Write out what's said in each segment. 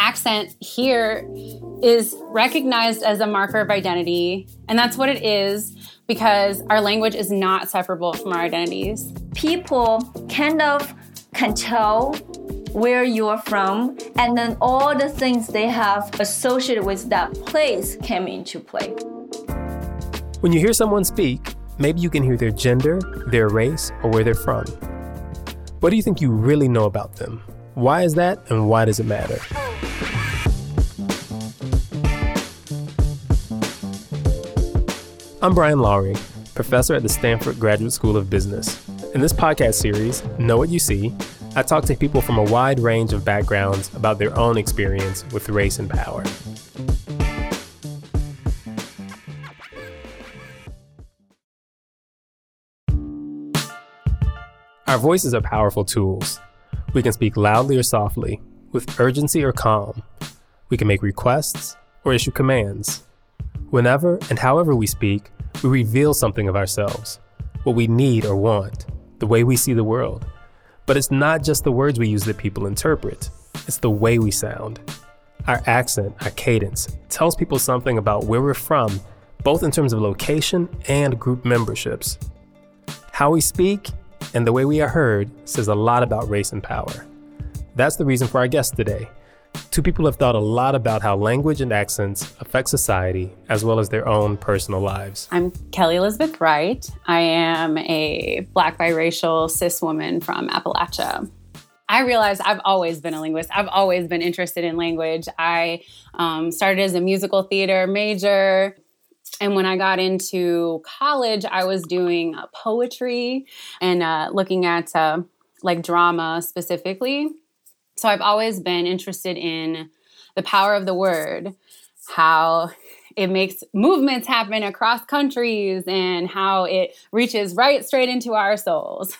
accent here is recognized as a marker of identity, and that's what it is because our language is not separable from our identities. People kind of can tell where you're from, and then all the things they have associated with that place came into play. When you hear someone speak, maybe you can hear their gender, their race, or where they're from. What do you think you really know about them? Why is that, and why does it matter? I'm Brian Lowry, professor at the Stanford Graduate School of Business. In this podcast series, Know What You See, I talk to people from a wide range of backgrounds about their own experience with race and power. Our voices are powerful tools. We can speak loudly or softly, with urgency or calm. We can make requests or issue commands. Whenever and however we speak, we reveal something of ourselves, what we need or want, the way we see the world. But it's not just the words we use that people interpret. It's the way we sound. Our accent, our cadence, tells people something about where we're from, both in terms of location and group memberships. How we speak and the way we are heard says a lot about race and power. That's the reason for our guest today. Two people have thought a lot about how language and accents affect society as well as their own personal lives. I'm Kelly Elizabeth Wright. I am a Black biracial cis woman from Appalachia. I realize I've always been a linguist. I've always been interested in language. I started as a musical theater major. And when I got into college, I was doing poetry and looking at drama specifically. So I've always been interested in the power of the word, how it makes movements happen across countries and how it reaches right straight into our souls.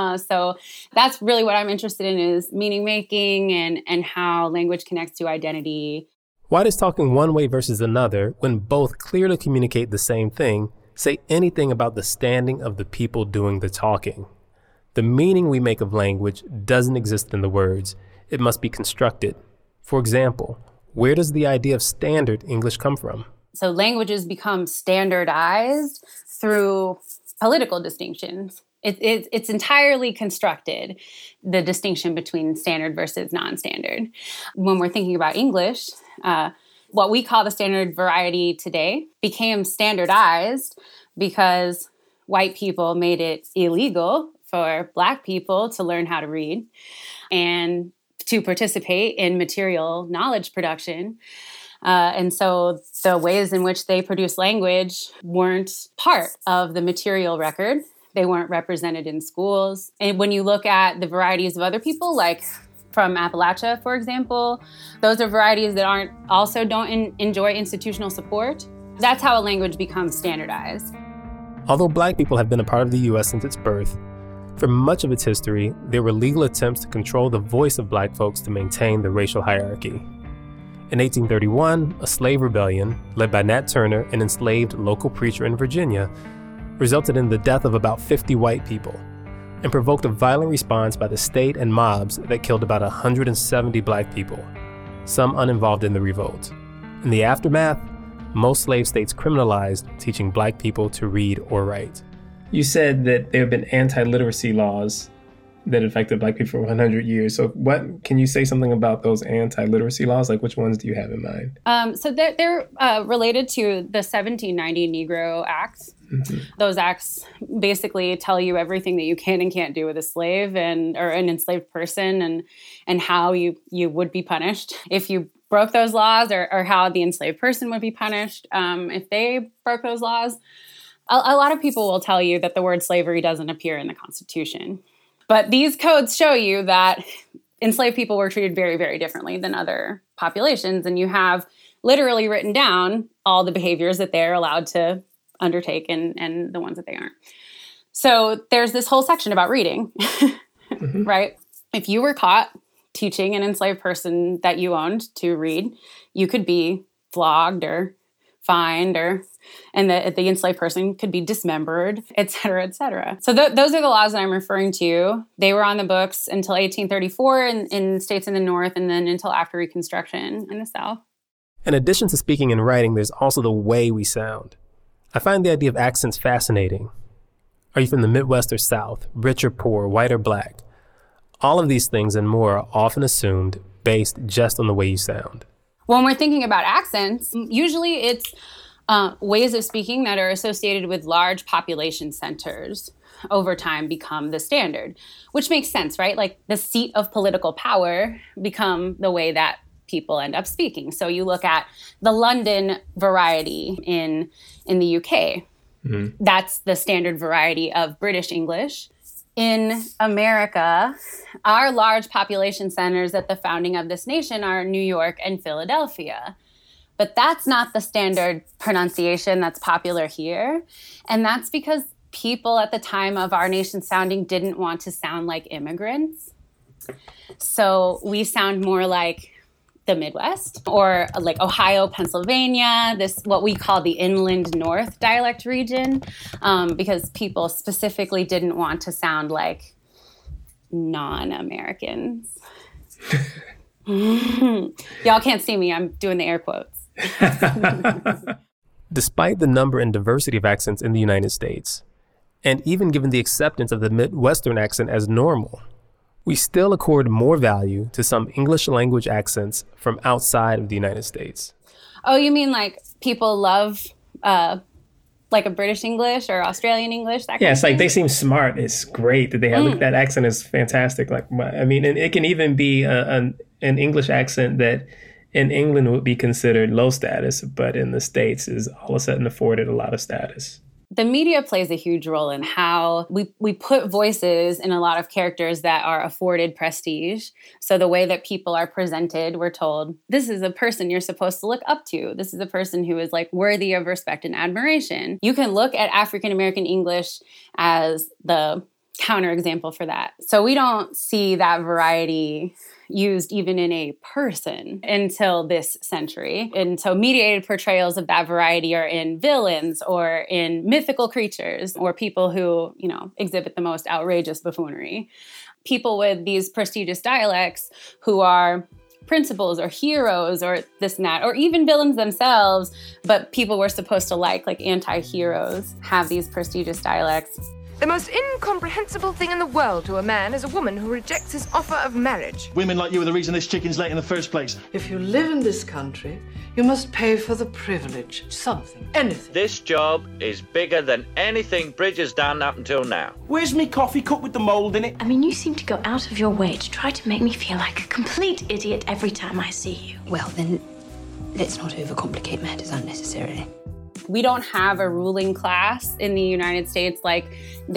So that's really what I'm interested in is meaning making and how language connects to identity. Why does talking one way versus another, when both clearly communicate the same thing, say anything about the standing of the people doing the talking? The meaning we make of language doesn't exist in the words. It must be constructed. For example, where does the idea of standard English come from? So languages become standardized through political distinctions. It's entirely constructed, the distinction between standard versus non-standard. When we're thinking about English, what we call the standard variety today became standardized because white people made it illegal for Black people to learn how to read and to participate in material knowledge production. And so the ways in which they produce language weren't part of the material record. They weren't represented in schools. And when you look at the varieties of other people, like from Appalachia, for example, those are varieties that don't enjoy institutional support. That's how a language becomes standardized. Although Black people have been a part of the U.S. since its birth, for much of its history, there were legal attempts to control the voice of Black folks to maintain the racial hierarchy. In 1831, a slave rebellion, led by Nat Turner, an enslaved local preacher in Virginia, resulted in the death of about 50 white people and provoked a violent response by the state and mobs that killed about 170 Black people, some uninvolved in the revolt. In the aftermath, most slave states criminalized teaching Black people to read or write. You said that there have been anti-literacy laws that affected Black people for 100 years. So can you say something about those anti-literacy laws? Like, which ones do you have in mind? So they're related to the 1790 Negro Acts. Mm-hmm. Those acts basically tell you everything that you can and can't do with a slave or an enslaved person and how you would be punished if you broke those laws or how the enslaved person would be punished if they broke those laws. A lot of people will tell you that the word slavery doesn't appear in the Constitution. But these codes show you that enslaved people were treated very, very differently than other populations. And you have literally written down all the behaviors that they're allowed to undertake and the ones that they aren't. So there's this whole section about reading, mm-hmm. right? If you were caught teaching an enslaved person that you owned to read, you could be flogged or fined, and the enslaved person could be dismembered, et cetera, et cetera. So those are the laws that I'm referring to. They were on the books until 1834 in states in the North, and then until after Reconstruction in the South. In addition to speaking and writing, there's also the way we sound. I find the idea of accents fascinating. Are you from the Midwest or South, rich or poor, white or black? All of these things and more are often assumed based just on the way you sound. When we're thinking about accents, usually it's ways of speaking that are associated with large population centers over time become the standard, which makes sense, right? Like the seat of political power become the way that people end up speaking. So you look at the London variety in the UK. Mm-hmm. That's the standard variety of British English. In America, our large population centers at the founding of this nation are New York and Philadelphia. But that's not the standard pronunciation that's popular here. And that's because people at the time of our nation's founding didn't want to sound like immigrants. So we sound more like the Midwest, or like Ohio, Pennsylvania, this what we call the Inland North dialect region, because people specifically didn't want to sound like non-Americans. Y'all can't see me, I'm doing the air quotes. Despite the number and diversity of accents in the United States, and even given the acceptance of the Midwestern accent as normal, we still accord more value to some English language accents from outside of the United States. Oh, you mean like people love like a British English or Australian English? That yeah, it's like they seem smart. It's great that they have that accent is fantastic. Like, I mean, and it can even be an English accent that in England would be considered low status, but in the States is all of a sudden afforded a lot of status. The media plays a huge role in how we put voices in a lot of characters that are afforded prestige. So the way that people are presented, we're told, this is a person you're supposed to look up to. This is a person who is like worthy of respect and admiration. You can look at African American English as the counterexample for that. So we don't see that variety used even in a person until this century. And so mediated portrayals of that variety are in villains or in mythical creatures or people who, you know, exhibit the most outrageous buffoonery. People with these prestigious dialects who are principals or heroes or this and that, or even villains themselves, but people were supposed to like anti-heroes, have these prestigious dialects. The most incomprehensible thing in the world to a man is a woman who rejects his offer of marriage. Women like you are the reason this chicken's late in the first place. If you live in this country, you must pay for the privilege. Something, anything. This job is bigger than anything Bridge has done up until now. Where's me coffee cup with the mould in it? I mean, you seem to go out of your way to try to make me feel like a complete idiot every time I see you. Well, then, let's not overcomplicate matters unnecessarily. We don't have a ruling class in the United States like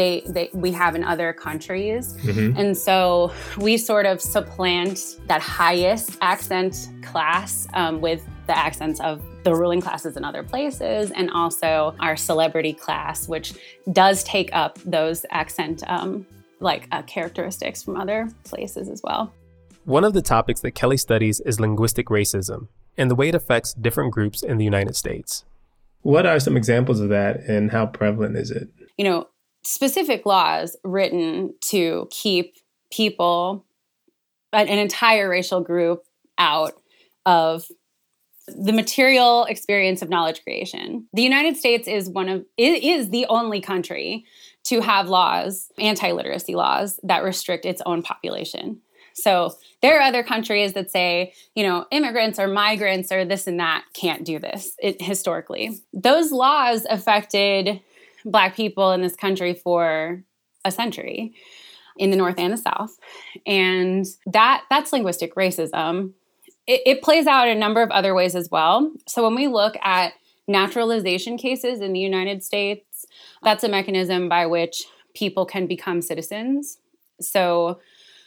we have in other countries. Mm-hmm. And so we sort of supplant that highest accent class with the accents of the ruling classes in other places, and also our celebrity class, which does take up those accent characteristics from other places as well. One of the topics that Kelly studies is linguistic racism and the way it affects different groups in the United States. What are some examples of that and how prevalent is it? You know, specific laws written to keep people, an entire racial group, out of the material experience of knowledge creation. The United States is the only country to have laws, anti-literacy laws, that restrict its own population. So there are other countries that say, you know, immigrants or migrants or this and that can't do this historically. Those laws affected Black people in this country for a century in the North and the South. And that's linguistic racism. It plays out in a number of other ways as well. So when we look at naturalization cases in the United States, that's a mechanism by which people can become citizens. So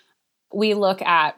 we look at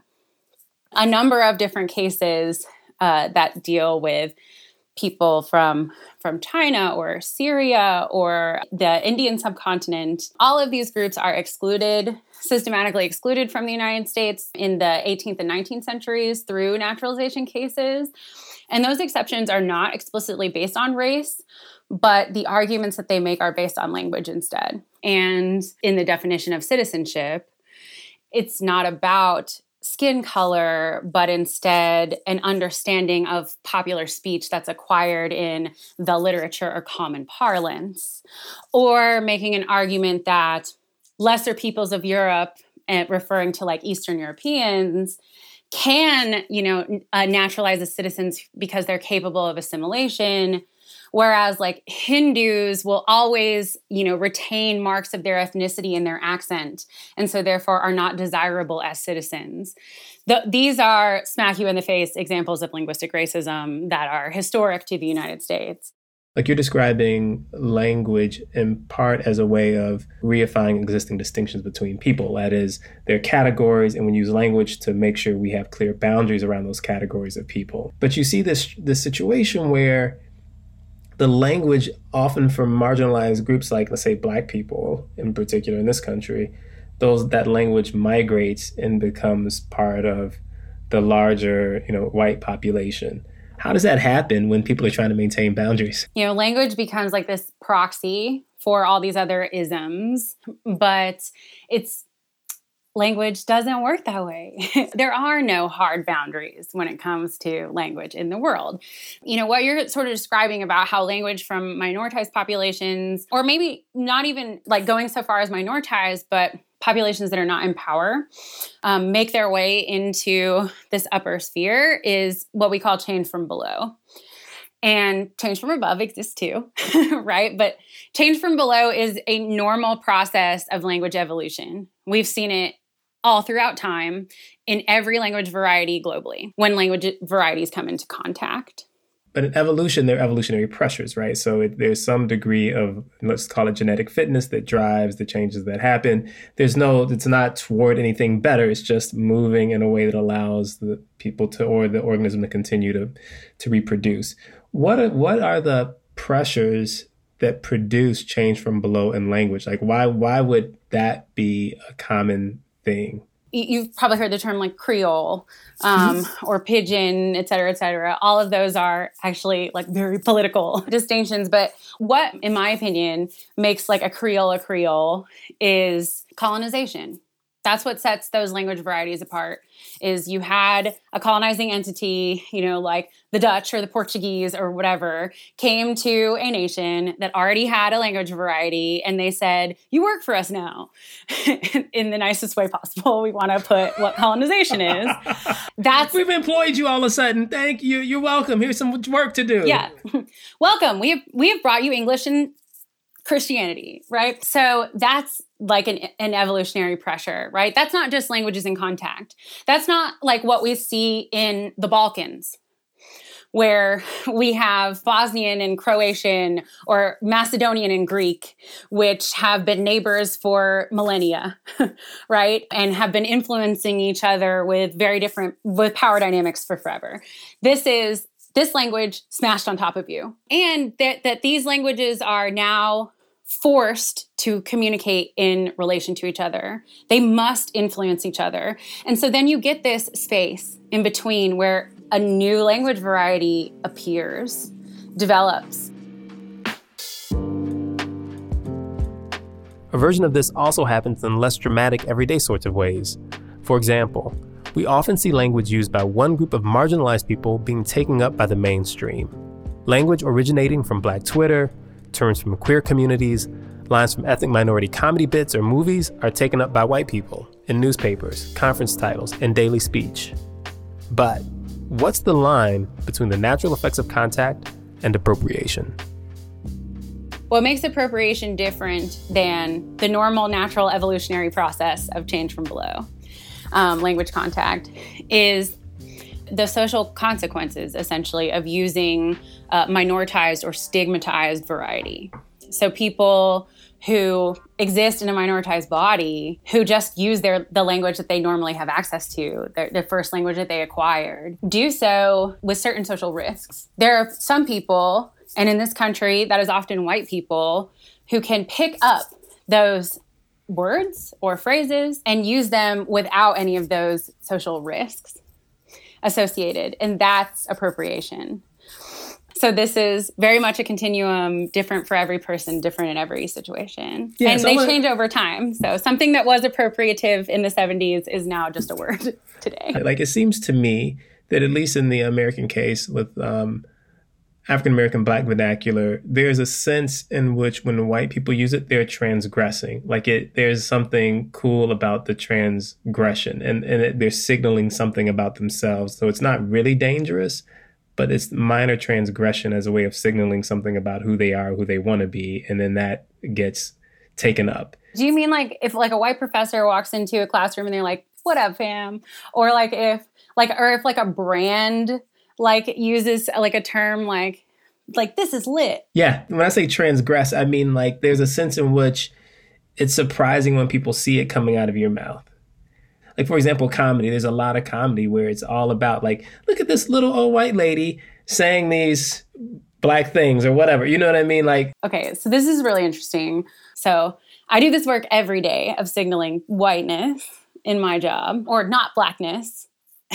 a number of different cases that deal with people from China or Syria or the Indian subcontinent. All of these groups are excluded systematically excluded from the United States in the 18th and 19th centuries through naturalization cases. And those exceptions are not explicitly based on race, but the arguments that they make are based on language instead. And in the definition of citizenship, it's not about skin color, but instead an understanding of popular speech that's acquired in the literature or common parlance, or making an argument that lesser peoples of Europe, referring to like Eastern Europeans, can, naturalize as citizens because they're capable of assimilation, whereas like Hindus will always, retain marks of their ethnicity in their accent, and so therefore are not desirable as citizens. These are smack you in the face examples of linguistic racism that are historic to the United States. Like you're describing language in part as a way of reifying existing distinctions between people. That is, there are categories, and we use language to make sure we have clear boundaries around those categories of people. But you see this situation where the language, often for marginalized groups like, let's say, Black people in particular in this country, that language migrates and becomes part of the larger, white population. How does that happen when people are trying to maintain boundaries? Language becomes like this proxy for all these other isms, but language doesn't work that way. There are no hard boundaries when it comes to language in the world. What you're sort of describing about how language from minoritized populations, or maybe not even like going so far as minoritized, but populations that are not in power, make their way into this upper sphere is what we call change from below. And change from above exists too, right? But change from below is a normal process of language evolution. We've seen it all throughout time in every language variety globally when language varieties come into contact. But in evolution, there are evolutionary pressures, right? So there's some degree of, let's call it genetic fitness that drives the changes that happen. It's not toward anything better. It's just moving in a way that allows the people or the organism to continue to reproduce. What are the pressures that produce change from below in language? Like why would that be a common thing? You've probably heard the term like Creole or Pidgin, et cetera, et cetera. All of those are actually like very political distinctions. But what, in my opinion, makes like a Creole is colonization. That's what sets those language varieties apart, is you had a colonizing entity, like the Dutch or the Portuguese or whatever, came to a nation that already had a language variety, and they said, you work for us now. In the nicest way possible, we want to put what colonization is. We've employed you all of a sudden. Thank you. You're welcome. Here's some work to do. Yeah. Welcome. We have brought you English and Christianity, right? So that's like an evolutionary pressure, right? That's not just languages in contact. That's not like what we see in the Balkans, where we have Bosnian and Croatian or Macedonian and Greek, which have been neighbors for millennia, right? And have been influencing each other with power dynamics for forever. This language smashed on top of you. And that these languages are now forced to communicate in relation to each other. They must influence each other. And so then you get this space in between where a new language variety appears, develops. A version of this also happens in less dramatic everyday sorts of ways. For example, we often see language used by one group of marginalized people being taken up by the mainstream. Language originating from Black Twitter, terms from queer communities, lines from ethnic minority comedy bits or movies are taken up by white people in newspapers, conference titles, and daily speech. But what's the line between the natural effects of contact and appropriation? What makes appropriation different than the normal natural evolutionary process of change from below, language contact, is the social consequences, essentially, of using minoritized or stigmatized variety. So people who exist in a minoritized body, who just use the language that they normally have access to, their first language that they acquired, do so with certain social risks. There are some people, and in this country, that is often white people, who can pick up those words or phrases and use them without any of those social risks associated. And that's appropriation. So this is very much a continuum, different for every person, different in every situation. Yeah, and they change over time. So something that was appropriative in the 70s is now just a word today. Like, it seems to me that at least in the American case with African-American Black vernacular, there's a sense in which when white people use it, they're transgressing. Like there's something cool about the transgression and they're signaling something about themselves. So it's not really dangerous, but it's minor transgression as a way of signaling something about who they are, who they want to be. And then that gets taken up. Do you mean like if like a white professor walks into a classroom and they're like, "What up, fam?" Or like if a brand like uses like a term like this is lit. Yeah. When I say transgress, I mean like there's a sense in which it's surprising when people see it coming out of your mouth. Like, for example, comedy. There's a lot of comedy where it's all about like, look at this little old white lady saying these Black things or whatever. You know what I mean? Like, okay, so this is really interesting. So I do this work every day of signaling whiteness in my job, or not Blackness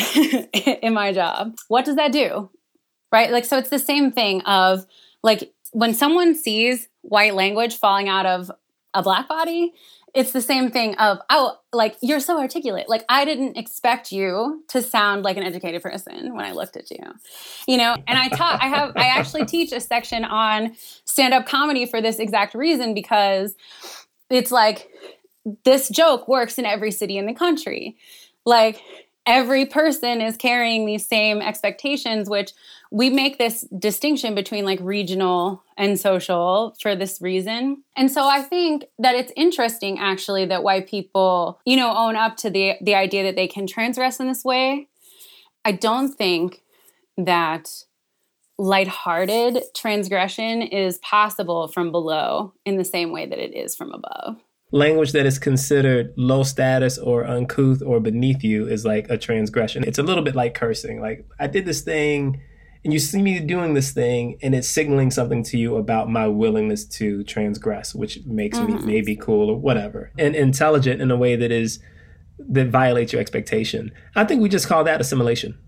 in my job. What does that do? Right? Like, so it's the same thing of like when someone sees white language falling out of a Black body, it's the same thing of, oh, like, you're so articulate. Like, I didn't expect you to sound like an educated person when I looked at you, you know? And I actually teach a section on stand-up comedy for this exact reason, because it's like, this joke works in every city in the country. Like, every person is carrying these same expectations, which we make this distinction between like regional and social for this reason. And so I think that it's interesting actually that white people, you know, own up to the idea that they can transgress in this way. I don't think that lighthearted transgression is possible from below in the same way that it is from above. Language that is considered low status or uncouth or beneath you is like a transgression. It's a little bit like cursing. Like, I did this thing and you see me doing this thing and it's signaling something to you about my willingness to transgress, which makes me maybe cool or whatever. And intelligent in a way that violates your expectation. I think we just call that assimilation.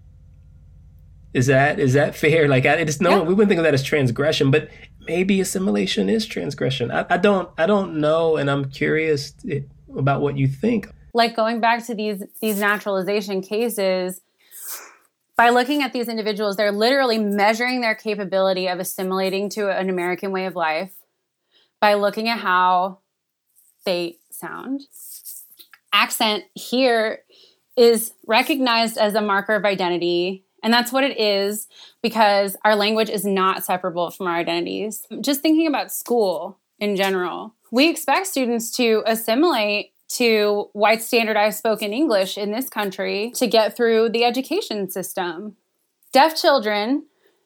Is that fair? Like, we wouldn't think of that as transgression, but maybe assimilation is transgression. I don't know, and I'm curious about what you think. Like, going back to these naturalization cases, by looking at these individuals, they're literally measuring their capability of assimilating to an American way of life by looking at how they sound. Accent here is recognized as a marker of identity. And that's what it is, because our language is not separable from our identities. Just thinking about school in general, we expect students to assimilate to white standardized spoken English in this country to get through the education system. Deaf children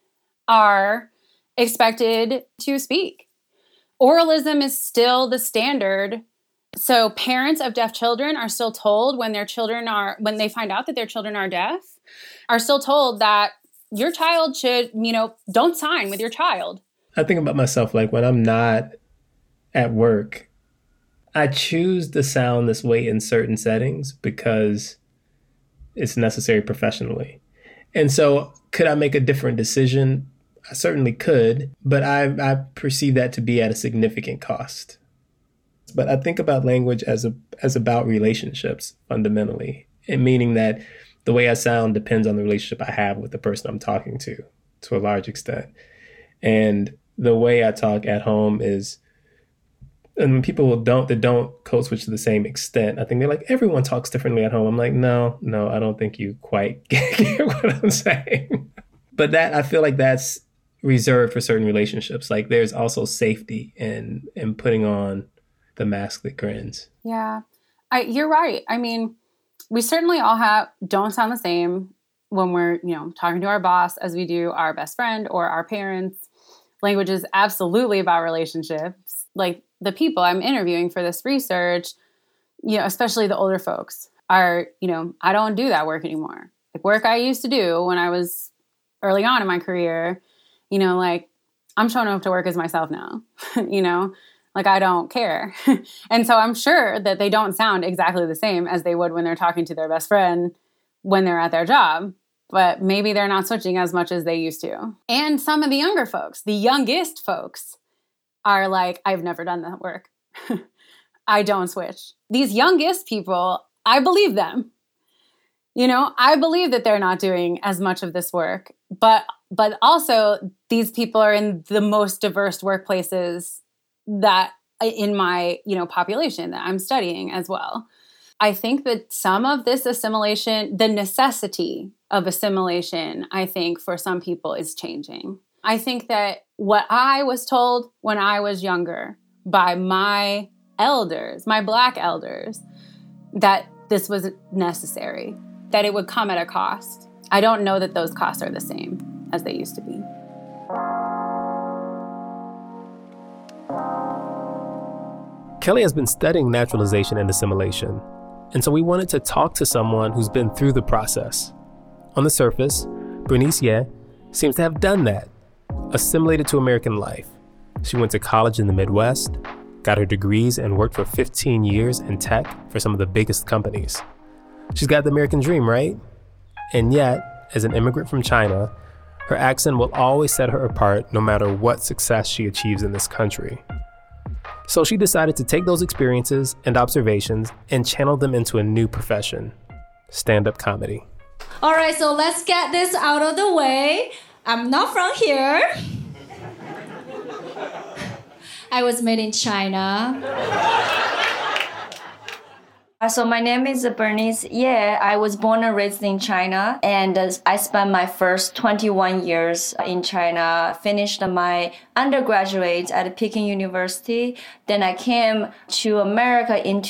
are expected to speak. Oralism is still the standard. So parents of deaf children are still told when they find out that their children are deaf, are still told that your child should, don't sign with your child. I think about myself, like when I'm not at work, I choose to sound this way in certain settings because it's necessary professionally. And so could I make a different decision? I certainly could, but I perceive that to be at a significant cost. But I think about language as about relationships fundamentally, and meaning that the way I sound depends on the relationship I have with the person I'm talking to a large extent. And the way I talk at home is, and when people that don't code switch to the same extent, I think they're like, everyone talks differently at home. I'm like, no, I don't think you quite get what I'm saying. But that, I feel like that's reserved for certain relationships. Like, there's also safety in putting on the mask that grins. Yeah, you're right. I mean, we certainly all don't sound the same when we're, talking to our boss as we do our best friend or our parents. Language is absolutely about relationships. Like, the people I'm interviewing for this research, especially the older folks, are, I don't do that work anymore. Like, work I used to do when I was early on in my career, like, I'm showing up to work as myself now, Like, I don't care. And so I'm sure that they don't sound exactly the same as they would when they're talking to their best friend when they're at their job. But maybe they're not switching as much as they used to. And some of the younger folks, the youngest folks, are like, I've never done that work. I don't switch. These youngest people, I believe them. You know, I believe that they're not doing as much of this work. But also, these people are in the most diverse workplaces that in my, population that I'm studying as well. I think that some of this assimilation, the necessity of assimilation, I think for some people is changing. I think that what I was told when I was younger by my elders, my Black elders, that this was necessary, that it would come at a cost. I don't know that those costs are the same as they used to be. Kelly has been studying naturalization and assimilation, and so we wanted to talk to someone who's been through the process. On the surface, Bernice Ye seems to have done that, assimilated to American life. She went to college in the Midwest, got her degrees, and worked for 15 years in tech for some of the biggest companies. She's got the American dream, right? And yet, as an immigrant from China, her accent will always set her apart no matter what success she achieves in this country. So she decided to take those experiences and observations and channel them into a new profession, stand-up comedy. All right, so let's get this out of the way. I'm not from here. I was made in China. So my name is Bernice Ye. I was born and raised in China, and I spent my first 21 years in China, finished my undergraduate at Peking University. Then I came to America in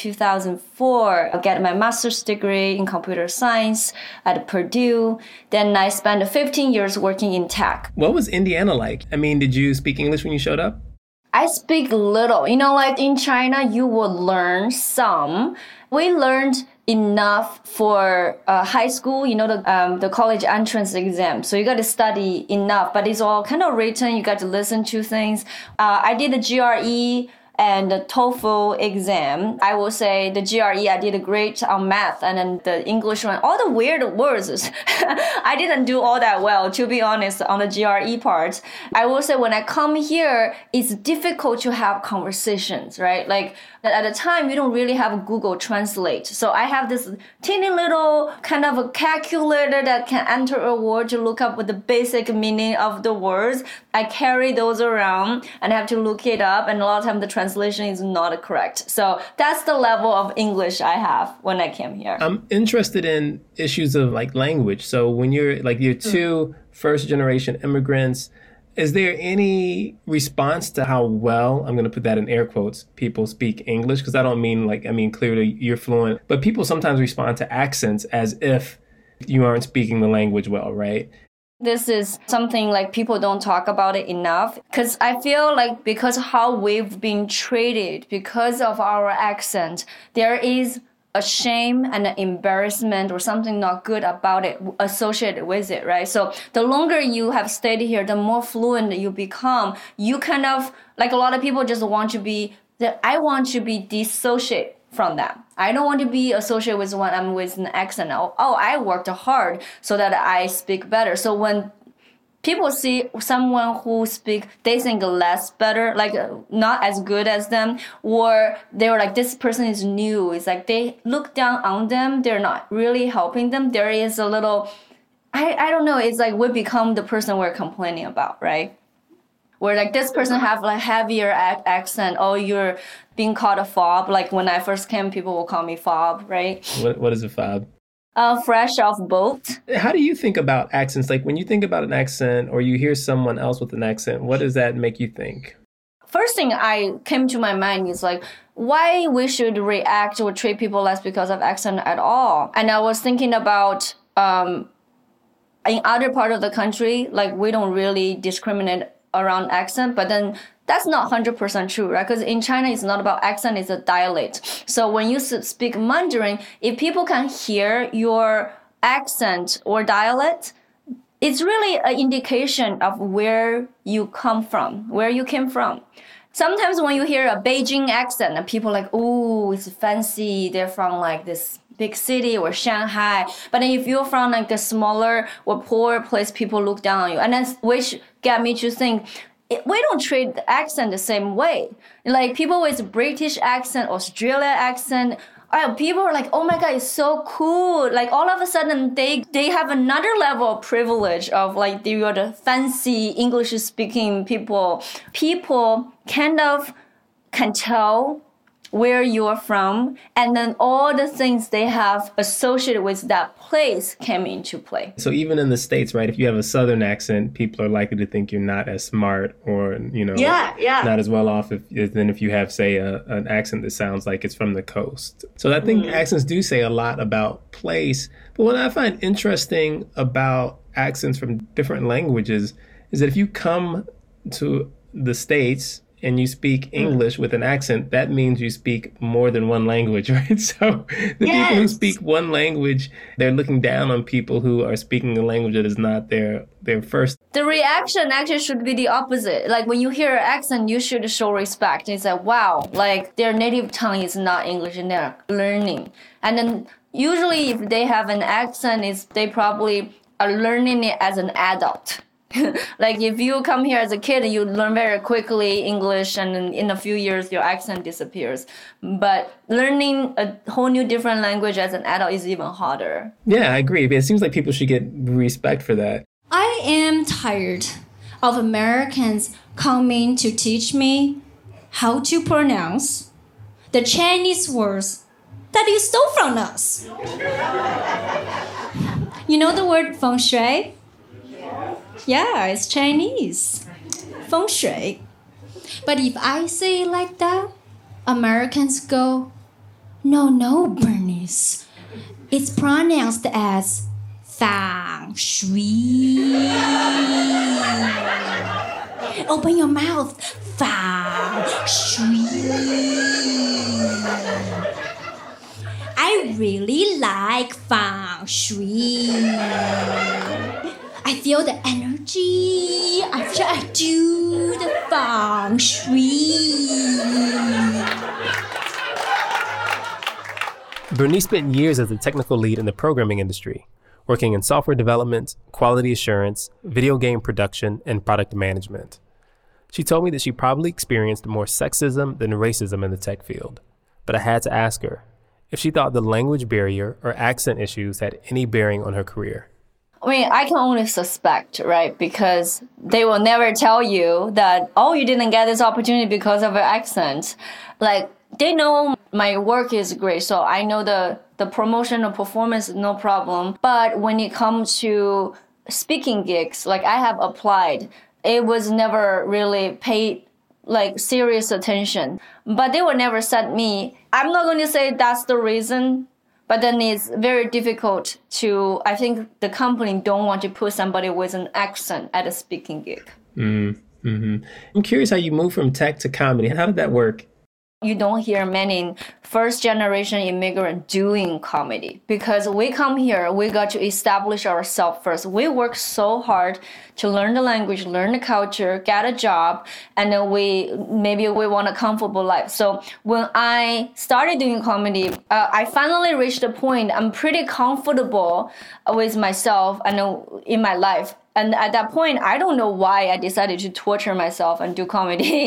2004, get my master's degree in computer science at Purdue. Then I spent 15 years working in tech. What was Indiana like? I mean, did you speak English when you showed up? I speak little. Like in China, you will learn some. We learned enough for high school, the college entrance exam. So you got to study enough, but it's all kind of written. You got to listen to things. I did the GRE and the TOEFL exam. I will say the GRE, I did great on math, and then the English one, all the weird words, I didn't do all that well, to be honest, on the GRE part. I will say when I come here, it's difficult to have conversations, right? Like at the time, we don't really have Google Translate. So I have this teeny little kind of a calculator that can enter a word to look up what the basic meaning of the words. I carry those around and have to look it up, and a lot of times the translation is not correct. So that's the level of English I have when I came here. I'm interested in issues of like language. So when you're two first generation immigrants, is there any response to how well, I'm going to put that in air quotes, people speak English? Because I don't mean clearly you're fluent, but people sometimes respond to accents as if you aren't speaking the language well, right? This is something like people don't talk about it enough, because I feel like because how we've been treated, because of our accent, there is a shame and an embarrassment or something not good about it associated with it, right? So the longer you have stayed here, the more fluent you become. You kind of, like a lot of people just want to be, I want to be dissociated from them. I don't want to be associated with when I'm with an accent. Oh, I worked hard so that I speak better. So when people see someone who they think less better, like not as good as them, or they're like, this person is new. It's like they look down on them. They're not really helping them. There is a little, I don't know. It's like we become the person we're complaining about, right? Where like this person have like heavier accent. Oh, you're being called a fob. Like when I first came, people will call me fob, right? What is a fob? Fresh off boat. How do you think about accents? Like when you think about an accent or you hear someone else with an accent, what does that make you think? First thing I came to my mind is like, why we should react or treat people less because of accent at all. And I was thinking about in other part of the country, like we don't really discriminate around accent, but then that's not 100% true, right? Because in China, it's not about accent, it's a dialect. So when you speak Mandarin, if people can hear your accent or dialect, it's really an indication of where you come from, where you came from. Sometimes when you hear a Beijing accent, people are like, oh, it's fancy. They're from like this big city or Shanghai. But then if you're from like a smaller or poor place, people look down on you. And that's which got me to think, we don't treat the accent the same way. Like people with British accent, Australian accent, people are like, oh my God, it's so cool. Like all of a sudden they have another level of privilege of like they are the fancy English speaking people. People kind of can tell where you are from, and then all the things they have associated with that place came into play. So even in the States, right, if you have a Southern accent, people are likely to think you're not as smart or, not as well off than if you have, say, an accent that sounds like it's from the coast. So I think accents do say a lot about place. But what I find interesting about accents from different languages is that if you come to the States and you speak English with an accent, that means you speak more than one language, right? So the people who speak one language, they're looking down on people who are speaking a language that is not their first. The reaction actually should be the opposite. Like when you hear an accent, you should show respect. It's like, wow, like their native tongue is not English and they're learning. And then usually if they have an accent, they probably are learning it as an adult. Like if you come here as a kid, you learn very quickly English, and in a few years your accent disappears. But learning a whole new different language as an adult is even harder. Yeah, I agree. It seems like people should get respect for that. I am tired of Americans coming to teach me how to pronounce the Chinese words that you stole from us. You know the word feng shui? Yeah, it's Chinese. Feng shui. But if I say it like that, Americans go, no, Bernice. It's pronounced as feng shui. Open your mouth. Feng shui. I really like feng shui. I feel the energy after I do the feng shui. Bernice spent years as a technical lead in the programming industry, working in software development, quality assurance, video game production, and product management. She told me that she probably experienced more sexism than racism in the tech field, but I had to ask her if she thought the language barrier or accent issues had any bearing on her career. I mean, I can only suspect, right? Because they will never tell you that, oh, you didn't get this opportunity because of your accent. Like, they know my work is great, so I know the promotion or performance is no problem. But when it comes to speaking gigs, like I have applied, it was never really paid like serious attention. But they will never send me. I'm not going to say that's the reason. But then it's very difficult I think the company don't want to put somebody with an accent at a speaking gig. Mm-hmm. I'm curious how you moved from tech to comedy. How did that work? You don't hear many first-generation immigrants doing comedy because we come here, we got to establish ourselves first. We work so hard to learn the language, learn the culture, get a job, and then we want a comfortable life. So when I started doing comedy, I finally reached a point I'm pretty comfortable with myself and in my life. And at that point, I don't know why I decided to torture myself and do comedy.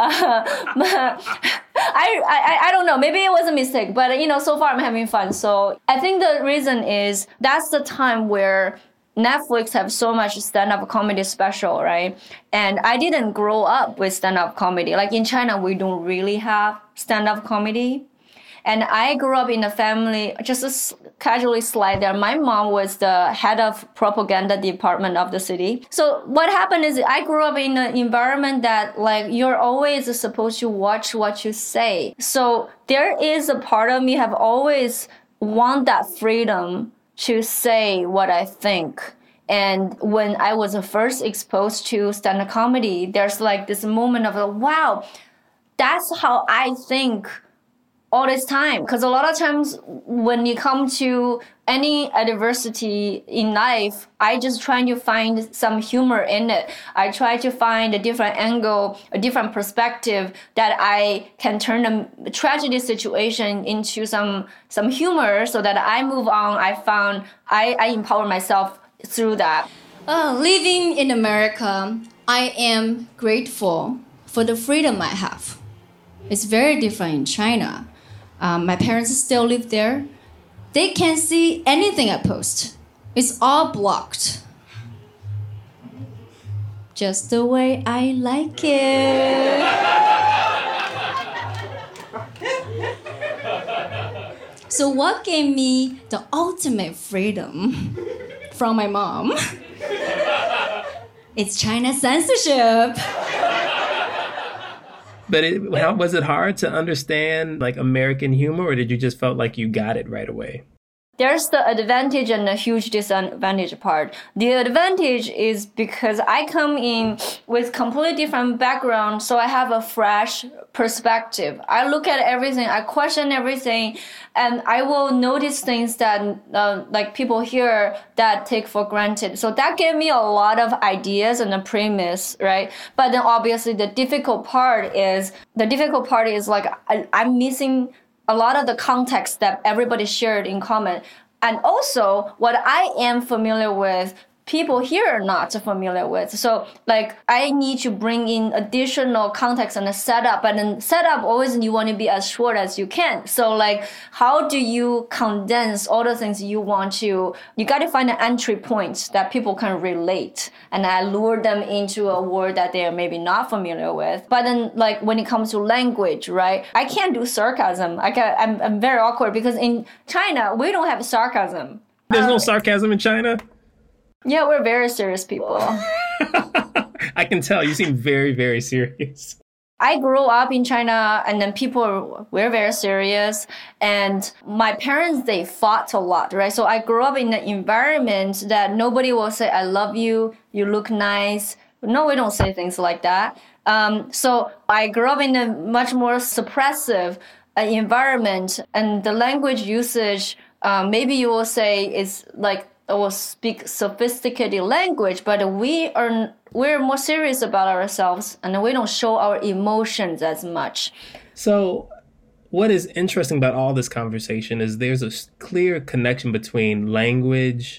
I don't know. Maybe it was a mistake. But, so far I'm having fun. So I think the reason is that's the time where Netflix have so much stand-up comedy special, right? And I didn't grow up with stand-up comedy. Like in China, we don't really have stand-up comedy. And I grew up in a family, just casually slide there. My mom was the head of propaganda department of the city. So what happened is I grew up in an environment that like you're always supposed to watch what you say. So there is a part of me have always want that freedom to say what I think. And when I was first exposed to stand-up comedy, there's like this moment of wow, that's how I think all this time. Because a lot of times when you come to any adversity in life, I just try to find some humor in it. I try to find a different angle, a different perspective that I can turn a tragedy situation into some humor so that I move on. I empower myself through that. Living in America, I am grateful for the freedom I have. It's very different in China. My parents still live there. They can't see anything I post. It's all blocked. Just the way I like it. So what gave me the ultimate freedom from my mom? It's China's censorship. But how was it hard to understand like American humor, or did you just felt like you got it right away? There's the advantage and the huge disadvantage part. The advantage is because I come in with completely different background, so I have a fresh perspective. I look at everything, I question everything, and I will notice things that like people here that take for granted. So that gave me a lot of ideas and a premise, right? But then obviously the difficult part is like I'm missing a lot of the context that everybody shared in common. And also what I am familiar with, people here are not familiar with. So like I need to bring in additional context and a setup. And then setup always you want to be as short as you can. So like how do you condense all the things you want to, you got to find an entry point that people can relate. And I lure them into a word that they are maybe not familiar with. But then like when it comes to language, right? I can't do sarcasm. I'm very awkward because in China, we don't have sarcasm. There's no sarcasm in China? Yeah, we're very serious people. I can tell. You seem very, very serious. I grew up in China, and then we're very serious. And my parents, they fought a lot, right? So I grew up in an environment that nobody will say, I love you, you look nice. No, we don't say things like that. So I grew up in a much more suppressive environment. And the language usage, maybe you will say is like, or speak sophisticated language, but we're more serious about ourselves and we don't show our emotions as much. So what is interesting about all this conversation is there's a clear connection between language,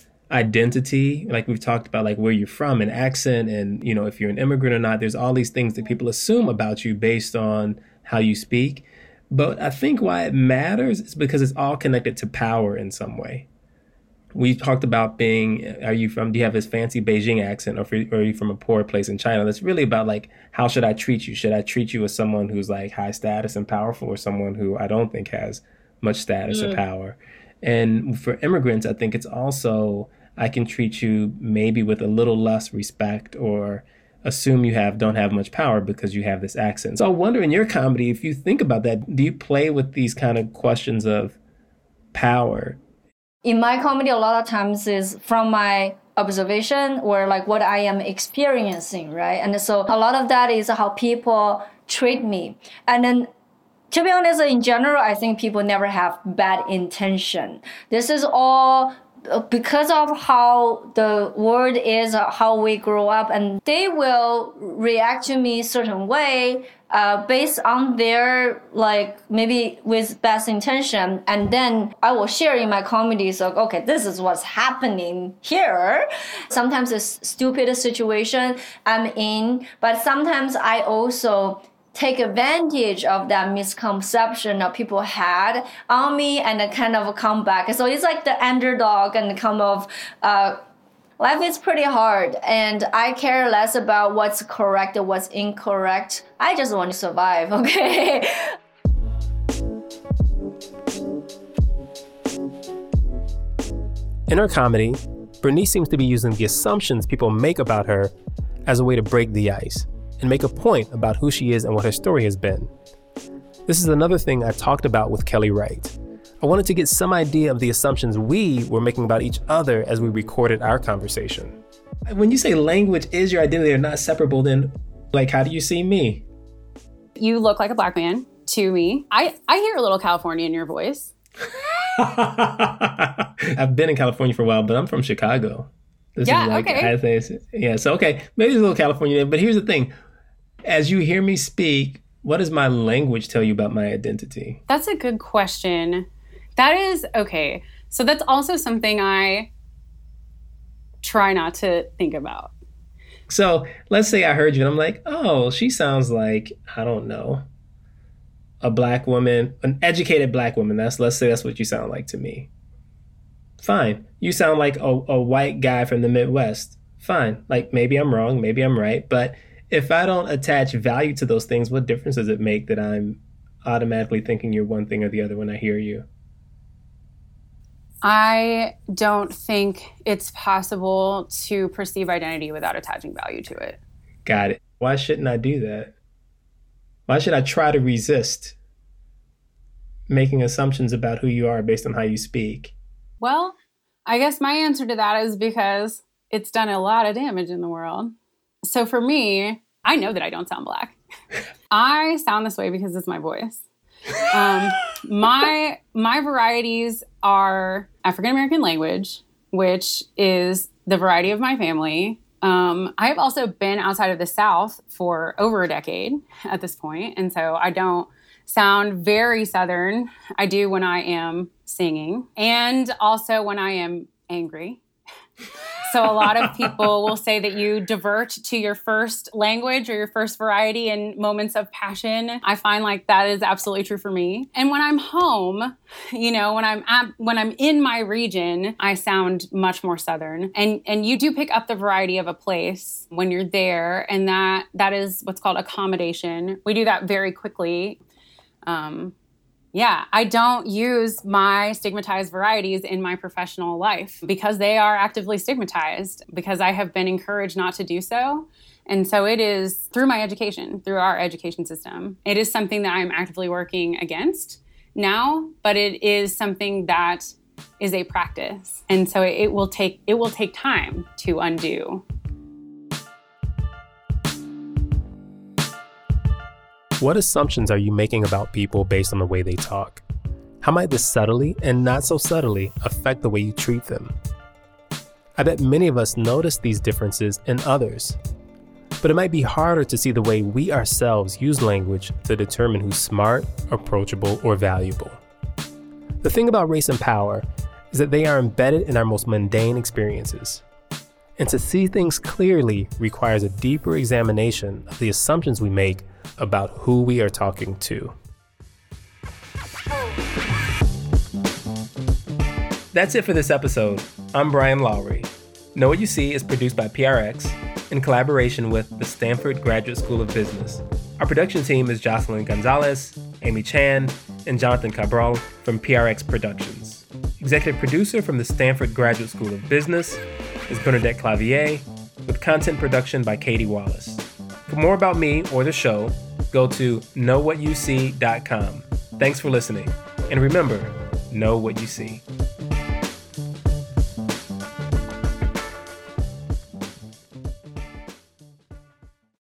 identity, like we've talked about, like where you're from, and accent, and you know if you're an immigrant or not. There's all these things that people assume about you based on how you speak. But I think why it matters is because it's all connected to power in some way. We talked about do you have this fancy Beijing accent, or are you from a poor place in China? That's really about like, how should I treat you? Should I treat you as someone who's like high status and powerful, or someone who I don't think has much status or power? And for immigrants, I think it's also, I can treat you maybe with a little less respect, or assume you don't have much power because you have this accent. So I wonder in your comedy, if you think about that, do you play with these kind of questions of power? In my comedy, a lot of times is from my observation or like what I am experiencing, right? And so a lot of that is how people treat me. And then to be honest, in general, I think people never have bad intention. This is all because of how the world is, how we grow up, and they will react to me a certain way based on their, like, maybe with best intention. And then I will share in my comedy, so, okay, this is what's happening here. Sometimes it's a stupid situation I'm in, but sometimes I also take advantage of that misconception that people had on me and then kind of come back. So it's like the underdog and kind of, life is pretty hard and I care less about what's correct or what's incorrect. I just want to survive, okay? In her comedy, Bernice seems to be using the assumptions people make about her as a way to break the ice and make a point about who she is and what her story has been. This is another thing I talked about with Kelly Wright. I wanted to get some idea of the assumptions we were making about each other as we recorded our conversation. When you say language is your identity, they're not separable, then like, how do you see me? You look like a Black man. to me. I hear a little California in your voice. I've been in California for a while, but I'm from Chicago. This is like, okay. So okay, maybe there's a little California there, but here's the thing. As you hear me speak, what does my language tell you about my identity? That's a good question. That is, okay. So that's also something I try not to think about. So let's say I heard you and I'm like, oh, she sounds like, I don't know, a black woman, an educated black woman. Let's say that's what you sound like to me. Fine. You sound like a white guy from the Midwest. Fine. Like, maybe I'm wrong, maybe I'm right. But if I don't attach value to those things, what difference does it make that I'm automatically thinking you're one thing or the other when I hear you? I don't think it's possible to perceive identity without attaching value to it. Got it. Why shouldn't I do that? Why should I try to resist making assumptions about who you are based on how you speak? Well, I guess my answer to that is because it's done a lot of damage in the world. So for me, I know that I don't sound black. I sound this way because it's my voice. My varieties are African American language, which is the variety of my family. I have also been outside of the South for over a decade at this point, and so I don't sound very Southern. I do when I am singing, and also when I am angry. So a lot of people will say that you divert to your first language or your first variety in moments of passion. I find like that is absolutely true for me. And when I'm home, you know, when I'm in my region, I sound much more Southern. And you do pick up the variety of a place when you're there, and that is what's called accommodation. We do that very quickly. Yeah, I don't use my stigmatized varieties in my professional life because they are actively stigmatized, because I have been encouraged not to do so. And so it is through my education, through our education system. It is something that I'm actively working against now, but it is something that is a practice. And so it will take time to undo. What assumptions are you making about people based on the way they talk? How might this subtly and not so subtly affect the way you treat them? I bet many of us notice these differences in others, but it might be harder to see the way we ourselves use language to determine who's smart, approachable, or valuable. The thing about race and power is that they are embedded in our most mundane experiences. And to see things clearly requires a deeper examination of the assumptions we make about who we are talking to. That's it for this episode. I'm Brian Lowry. Know What You See is produced by PRX in collaboration with the Stanford Graduate School of Business. Our production team is Jocelyn Gonzalez, Amy Chan, and Jonathan Cabral from PRX Productions. Executive producer from the Stanford Graduate School of Business is Bernadette Clavier, with content production by Katie Wallace. For more about me or the show, go to knowwhatyouSee.com. Thanks for listening. And remember, know what you see.